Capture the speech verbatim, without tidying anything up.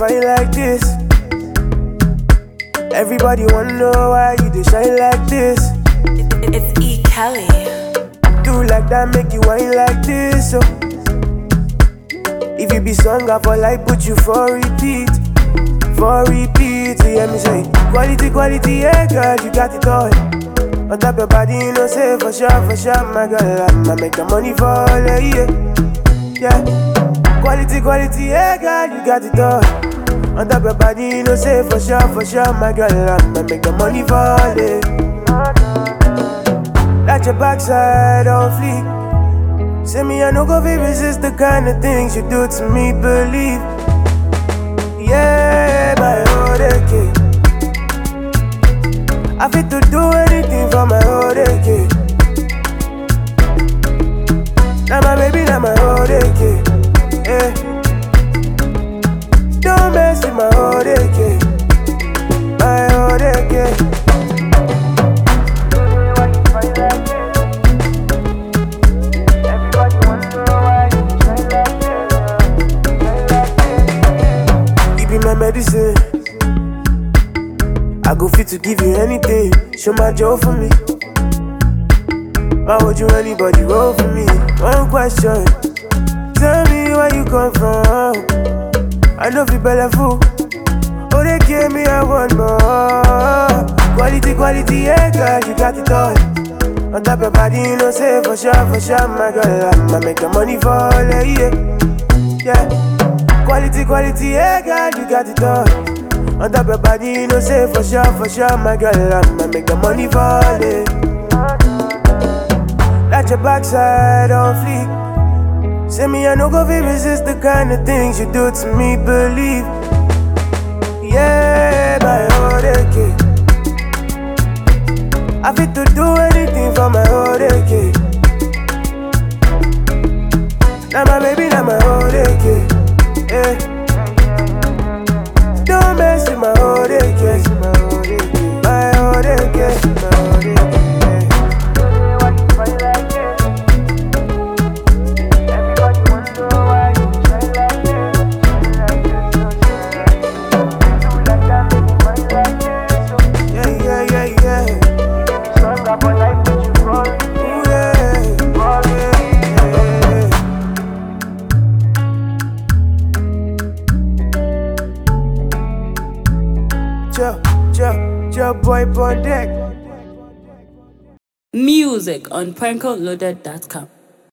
fight like this? Everybody wanna know why you dey shine like this. It, it's E. Kelly. Do like that, make you whine like this. So if you be sung up for life, put you for repeat, for repeat. You hear me say, quality, quality, yeah, girl, you got it all. On top your body, you know, say for sure, for sure, my girl, I'ma make the money fall, yeah, yeah. Quality, quality, yeah, girl, you got it all. On top your body, you know, say for sure, for sure, my girl, I'ma make the money fall, yeah. That your backside on fleek. Say me, I no go fi resist the kind of things you do to me, believe. Yeah, my old kid. I fit to do anything for my old kid. Now my baby, now my old kid. Yeah. Don't mess with my old kid. My old kid. Medicine. I go fit to give you anything. Show my joy for me. Why would you anybody roll for me? One question. Tell me where you come from. I know fi bella fool. Oh, they gave me a one more. Quality, quality, yeah, girl, you got it all. On top your body, you know, say for sure, for sure, my girl, I'ma make the money fall, yeah, yeah. Quality, quality, yeah, girl, you got it all. On top your body, you know, say for sure, for sure, my girl, I'ma make the money fall, yeah. That your backside on fleek. Say me, I no go fi resist the kind of things you do to me, believe. Yeah, my old kid. I fit to do anything for my old kid. Now my baby, now my old kid. Yeah. Don't mess with my old kid. My old kid. My old kid. Boy on deck. Music on Prankoloaded dot com.